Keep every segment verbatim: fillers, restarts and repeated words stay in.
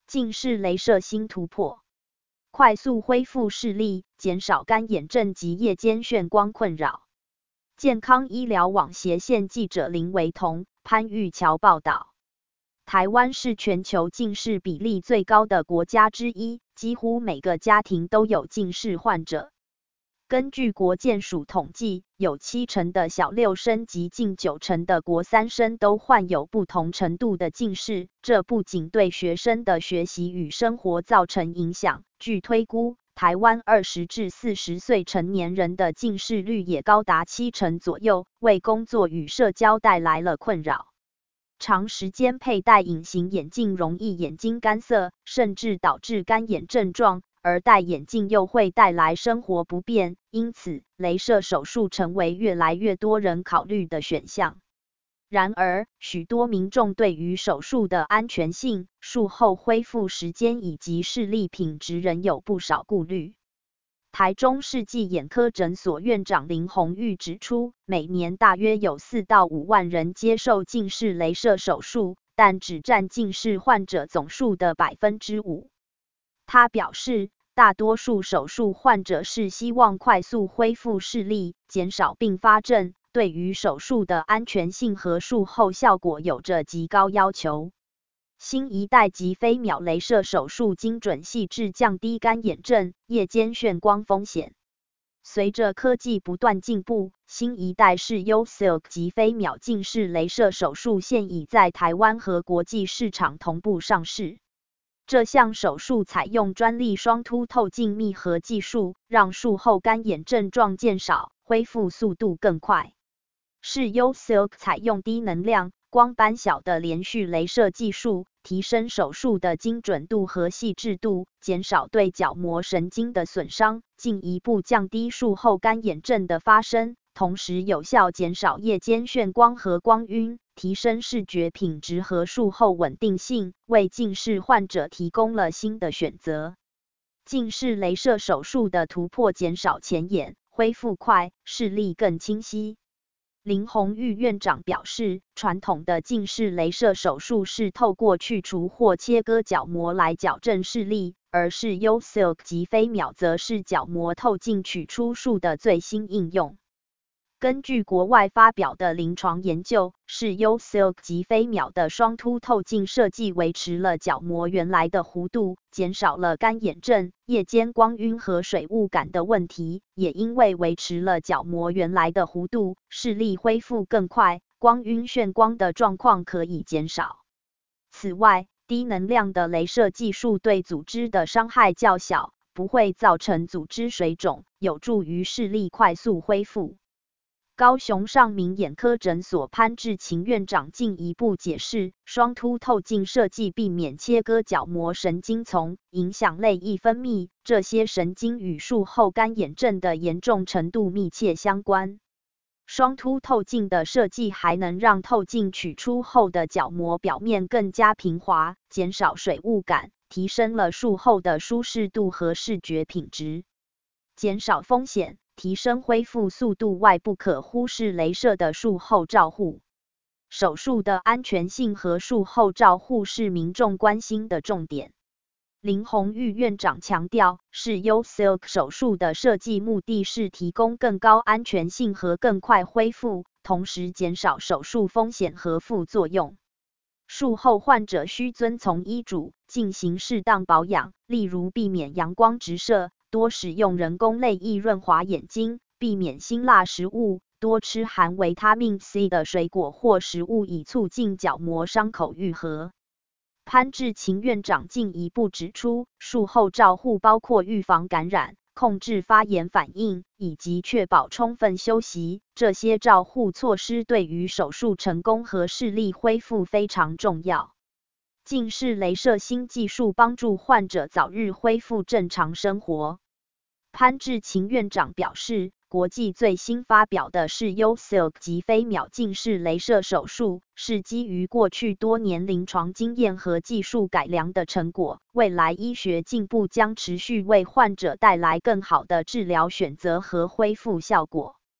近视雷射新突破，快速恢复视力，减少干眼症及夜间眩光困扰。健康医疗网斜线记者林维彤、潘玉桥报道。台湾是全球近视比例最高的国家之一，几乎每个家庭都有近视患者。根据国健署统计，有七成的小六生及近九成的国三生都患有不同程度的近视，这不仅对学生的学习与生活造成影响，据推估，台湾二十至四十岁成年人的近视率也高达七成左右，为工作与社交带来了困扰。长时间佩戴隐形眼镜容易眼睛干涩，甚至导致干眼症状。而戴眼镜又会带来生活不便，因此，雷射手术成为越来越多人考虑的选项。然而，许多民众对于手术的安全性、术后恢复时间以及视力品质仍有不少顾虑。台中世纪眼科诊所院长林鸿玉指出，每年大约有四到五万人接受近视雷射手术，但只占近视患者总数的百分之五。他表示，大多数手术患者是希望快速恢复视力，减少并发症，对于手术的安全性和术后效果有着极高要求。新一代极飞秒雷射手术精准细致降低干眼症、夜间眩光风险。随着科技不断进步，新一代视优 Silk 极飞秒近视雷射手术现已在台湾和国际市场同步上市。这项手术采用专利双凸透镜密合技术，让术后干眼症状减少，恢复速度更快。视优 Silk 采用低能量、光斑小的连续雷射技术，提升手术的精准度和细致度，减少对角膜神经的损伤，进一步降低术后干眼症的发生，同时有效减少夜间眩光和光晕，提升视觉品质和术后稳定性，为近视患者提供了新的选择。近视雷射手术的突破减少前眼，恢复快，视力更清晰。林鸿玉院长表示，传统的近视雷射手术是透过去除或切割角膜来矫正视力，而视优 Silk 极飞秒则是角膜透镜取出术的最新应用。根据国外发表的临床研究，视优 Silk 极飞秒的双凸透镜设计维持了角膜原来的弧度，减少了干眼症、夜间光晕和水雾感的问题，也因为维持了角膜原来的弧度，视力恢复更快，光晕眩光的状况可以减少。此外，低能量的雷射技术对组织的伤害较小，不会造成组织水肿，有助于视力快速恢复。高雄上明眼科诊所潘志勤院长进一步解释，双凸透镜设计避免切割角膜神经丛，影响泪液分泌，这些神经与术后干眼症的严重程度密切相关。双凸透镜的设计还能让透镜取出后的角膜表面更加平滑，减少水雾感，提升了术后的舒适度和视觉品质，减少风险。提升恢复速度外，不可忽视雷射的术后照护。手术的安全性和术后照护是民众关心的重点。林鸿玉院长强调，视优 Silk 手术的设计目的是提供更高安全性和更快恢复，同时减少手术风险和副作用。术后患者需遵从医嘱，进行适当保养，例如避免阳光直射，多使用人工泪液润滑眼睛，避免辛辣食物，多吃含维他命 C 的水果或食物，以促进角膜伤口愈合。潘志勤院长进一步指出，术后照护包括预防感染、控制发炎反应，以及确保充分休息，这些照护措施对于手术成功和视力恢复非常重要。近视雷射新技术帮助患者早日恢复正常生活。潘志勤院长表示，国际最新发表的视优 Silk 极飞秒近视雷射手术，是基于过去多年临床经验和技术改良的成果，未来医学进步将持续为患者带来更好的治疗选择和恢复效果。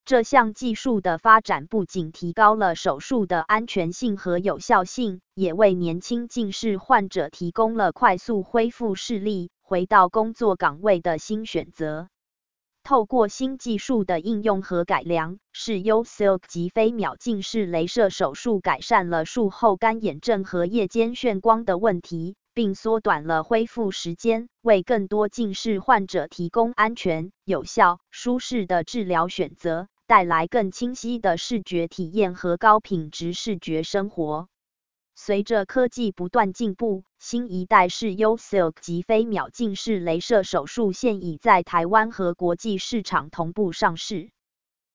这项技术的发展不仅提高了手术的安全性和有效性，也为年轻近视患者提供了快速恢复视力、回到工作岗位的新选择。透过新技术的应用和改良，视优 Silk 及飞秒近视雷射手术改善了术后干眼症和夜间眩光的问题，并缩短了恢复时间，为更多近视患者提供安全、有效、舒适的治疗选择，带来更清晰的视觉体验和高品质视觉生活。随着科技不断进步，新一代视优 Silk 及飞秒近视雷射手术现已在台湾和国际市场同步上市。